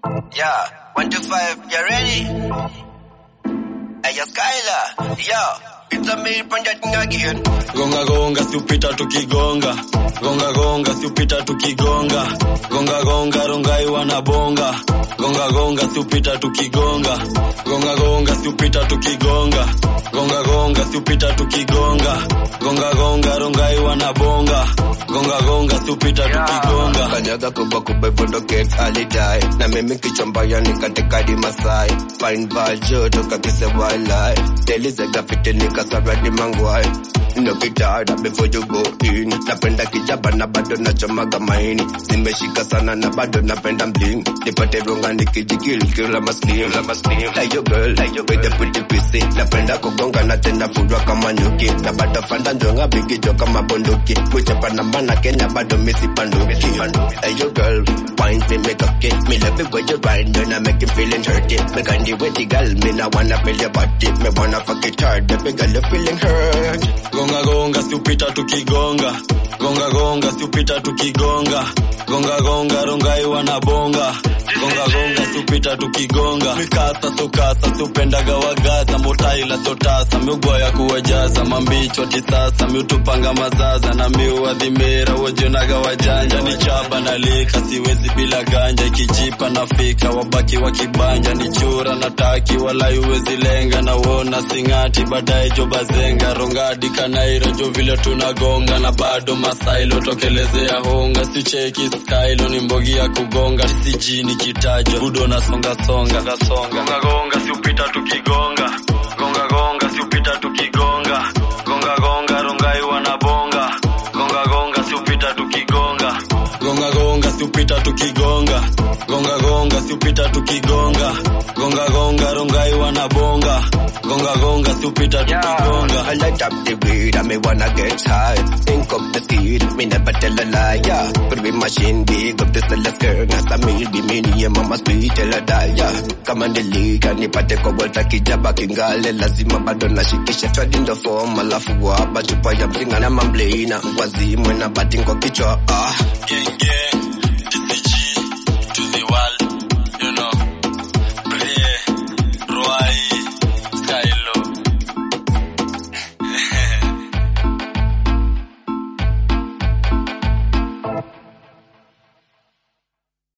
Yeah, 1 to 5, you ready? Hey, yo, Skyler, yo. It's a me projecting again. Gonga gonga siupita tukigonga. Gonga gonga siupita tukigonga. Gonga gonga rongai wanabonga. Gonga gonga siupita tukigonga. Gonga gonga siupita tukigonga. Gonga gonga siupita tukigonga. Gonga gonga rongai wanabonga. Gonga gonga siupita tukigonga. Kanyaga kubwa kubwa vodokate alidai. Na mimi kichambaya nikateka di Masai. Fine bajo toka kise walai. Telize gafite nikasara di mangwai. No kitada before you go in. Napenda kijaba na bado nachomaga maini. Zimeshika sana na bado napenda bling. Nipate ronga nikijikili kila maslim. Like your girl, with the pretty pussy. Napenda kugonga na tena fudwa kama nyuki. Na bado fanda njonga bigi joka mabondoki. Kuchapa na mana Kenya bado misi panduki. Like your girl, wine fi make a kick. Me love it when you ride and I make you feeling hurty. Me candy with the girl, me na wanna feel your body. Me wanna fuck it hard, baby girl you feeling hurt. Gonga gonga siupita tukigonga. Gonga gonga siupita tukigonga. Gonga gonga rongai wanabonga. Gonga gonga siupita tukigonga. Mikasa sukasa siupendaga wagaza. Motaila sotasa miugwaya kuwajaza. Mambicho tisasa miutupanga mazaza. Na miuadhimera wajonaga wajanja. Ni chaba na lika siwezi bila ganja. Ikijipa nafika wabaki wakibanja. Ni chura na taki wala uwezi lenga. Na wona singati badai jobazenga. Rongadi kanairo jo vile tunagonga. Na bado masailo tokelezea honga. Si cheki skylo ni mbogi ya kugonga. Sijini kitajo budo na songa songa. Gonga gonga siupita tukigonga. Gonga gonga siupita tukigonga. Gonga gonga rongai wanabonga. Gonga gonga siupita tukigonga. Gonga gonga siupita tukigonga. Gonga gonga siupita tukigonga. Gonga gonga rongai wanabonga. Gonga gonga siupita tukigonga. I light up the weed and me wanna get high. Think of the speed, me never tell a lie, yeah. Could be machine big up the cellar skirt. Nasa me be mini and mama sweet tell a die, yeah. Come on the league and nipate kwa volta kijaba kingale. Lazima bado na shikisha trad in the form. Alafu wapa chupa ya mzinga na mamblina. Wazimwe na bating kwa kichwa, Gang gang, this is